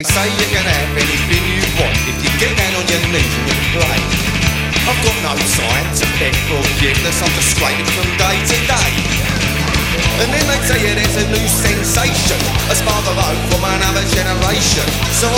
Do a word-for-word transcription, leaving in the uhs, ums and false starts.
They say you can have anything you want if you get down on your knees and you play. I've got no scientific forgiveness, I'm just scraping from day to day. And then they tell you there's a new sensation, a spark of hope from another generation. So